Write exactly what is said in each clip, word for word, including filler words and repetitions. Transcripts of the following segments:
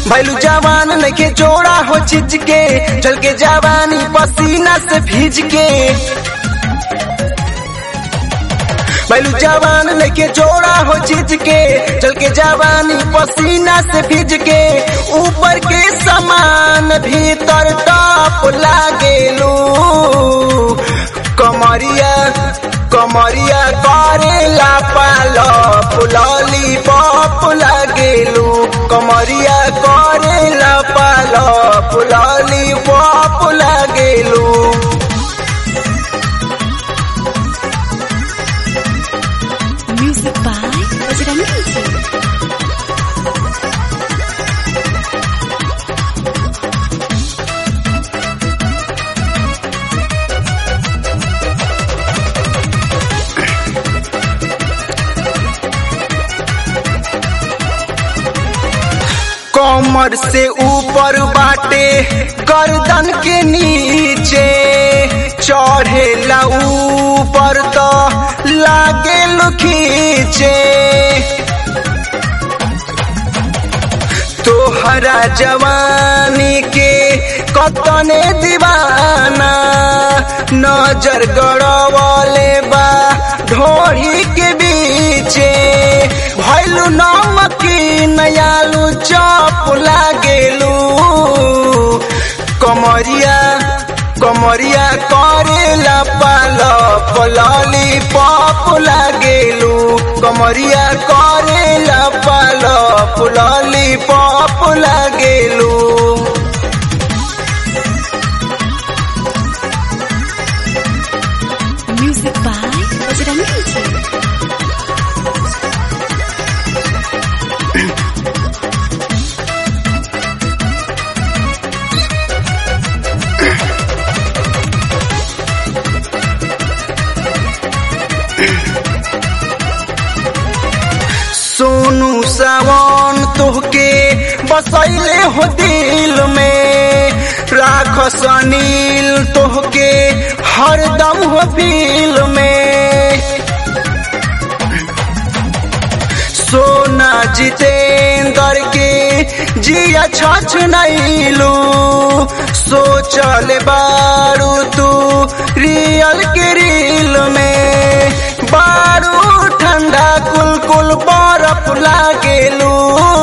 भैलू जवान नइखे जोड़ा हो चिज के, जल के जवानी पसीना से भीज के। भैलू जवान नइखे जोड़ा हो चिज के, जल के जवानी पसीना से भीज के। ऊपर के समान भीतर टॉप लागेलू, कमरिया कमरिया करेला पालप लॉलीपॉप लागेलू, कमरिया करेला पालप लॉलीपॉप लागेलू। Music by Bajrangi Singh. कमर से ऊपर बाटे गर्दन के नीचे, चढ़ेला ऊपर तो लागे खींचे। तोहरा जवानी के कतने दीवाना, नजर गड़वले बा ढोरी के बीचे। भैलू नमकीन आलू चॉप लागेलू, कमरिया कमरिया करेला पालप लॉलीपॉप लागेलू, कमरिया करेला पालप लॉलीपॉप लागेलू। Music by Bajrangi Singh. सोनू सावन तोहके बसैले हो दिल में, राखस अनिल तोहके हरदम हो दिल में। सोना जितेंद्र के जिया छछ नैलू, सोचल बारू तू रियल के रील में। बारू ठंडा कुल कुल बर्फ लागेलू,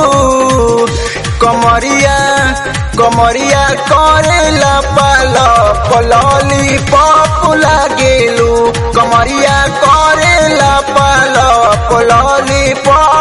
कमरिया कमरिया करेला पालप लॉलीपॉप लागेलू, कमरिया करेला पालप लॉलीपॉप